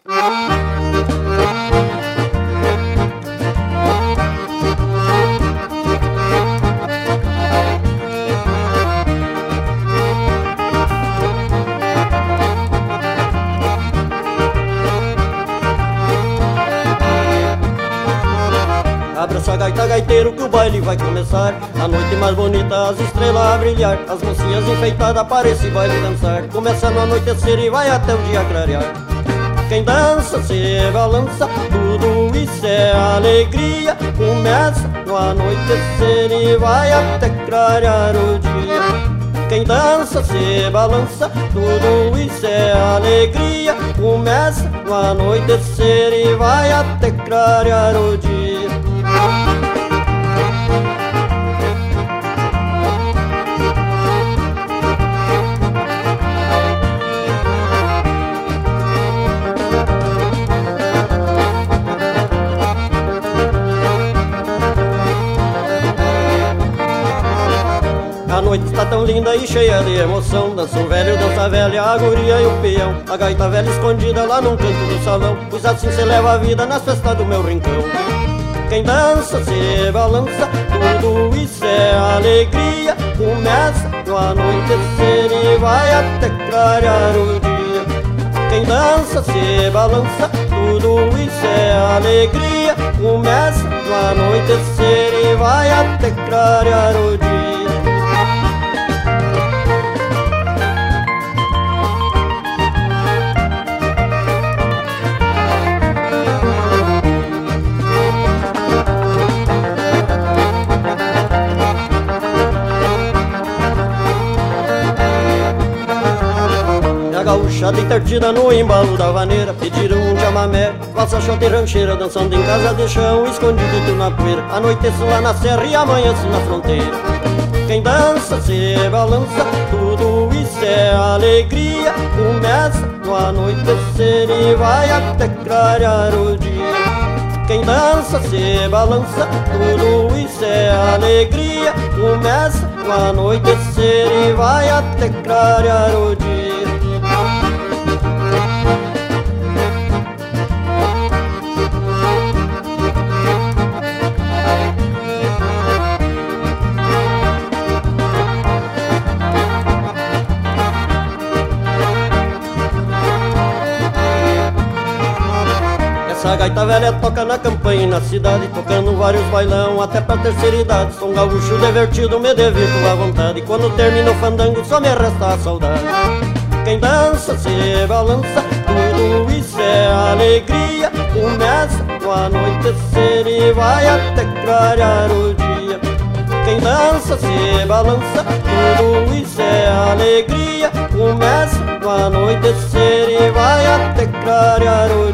Abra sua gaita, gaiteiro, que o baile vai começar. A noite mais bonita, as estrelas a brilhar. As mocinhas enfeitadas para esse baile dançar. Começa no anoitecer e vai até o dia clarear. Quem dança se balança, tudo isso é alegria. Começa no anoitecer e vai até clarear o dia. Quem dança se balança, tudo isso é alegria. Começa no anoitecer e vai até clarear o dia. A noite está tão linda e cheia de emoção. Dança o velho, dança a velha, a guria e o peão. A gaita velha escondida lá num canto do salão. Pois assim se leva a vida nas festas do meu rincão. Quem dança se balança, tudo isso é alegria. Começa no anoitecer e vai até clarear o dia. Quem dança se balança, tudo isso é alegria. Começa no anoitecer e vai até clarear o dia. Gaúchada entretida no embalo da vaneira. Pediram um chamamé, valsa, shot e rancheira. Dançando em casa de chão, escondido tudo na poeira. Anoiteço lá na serra e amanheço na fronteira. Quem dança se balança, tudo isso é alegria. Começa no anoitecer e vai até clarear o dia. Quem dança se balança, tudo isso é alegria. Começa no anoitecer e vai até clarear o dia. Essa gaita velha toca na campanha e na cidade, tocando vários bailão até pra terceira idade. Sou um gaúcho divertido, me divirto à vontade. Quando termino o fandango só me resta a saudade. Quem dança se balança, tudo isso é alegria. Começa no anoitecer e vai até clarear o dia. Quem dança se balança, tudo isso é alegria. Começa no anoitecer e vai até clarear o dia.